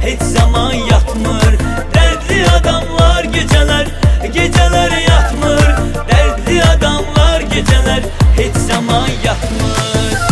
hiç zaman yatmır. Dertli adamlar geceler, geceler yatmır. Dertli adamlar geceler, hiç zaman yatmır.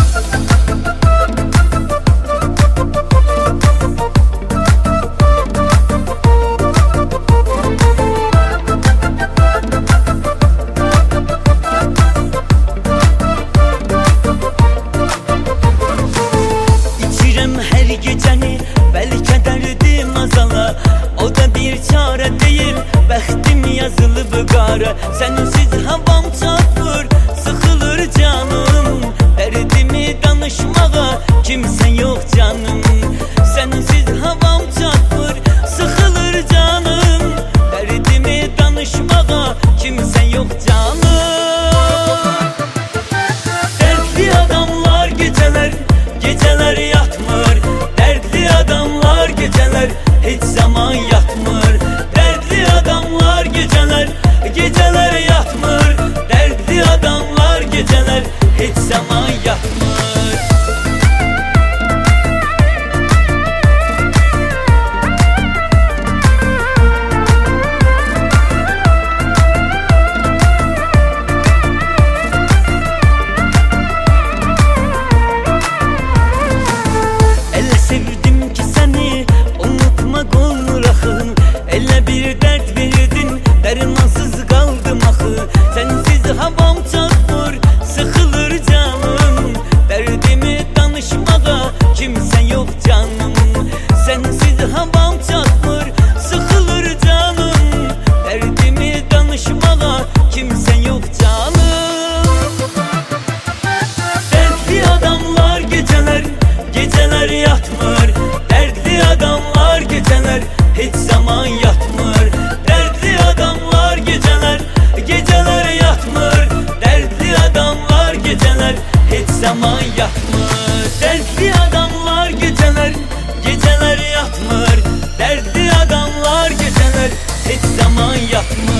Her gecəni bəlkə dərdim azala, o da bir çare değil, bəxtim yazılıb qara. Sənsiz havam çatmır, sıxılır canım, dərdimi danışmağa kimsən yox canım. Sənsiz havam çatmır, sıxılır canım, dərdimi danışmağa kimsən yox canım. Dərdli adamlar geceler, geceler yatmır. Dertli adamlar geceler, hiç zaman yatmır. Dertli adamlar geceler, geceler yatmır. Dertli adamlar geceler, hiç zaman yatmır. Sevdim ki seni unutmak olur axı. Elə bir dert verdin, dərmansız qaldım axı. Sənsiz havam çatmır, sıxılır canım, dərdimi danışmağa kimsən yox canım. Sənsiz havam çatmır, sıxılır canım, dərdimi danışmağa kimsən yox canım. Dərdli adamlar geceler, geceler yatmır. Dertli adamlar geceler, hiç zaman yatmır. Dertli adamlar geceler, geceler yatmır. Dertli adamlar geceler, hiç zaman yatmır. Dertli adamlar geceler, geceler yatmır. Dertli adamlar geceler, hiç zaman yatmır.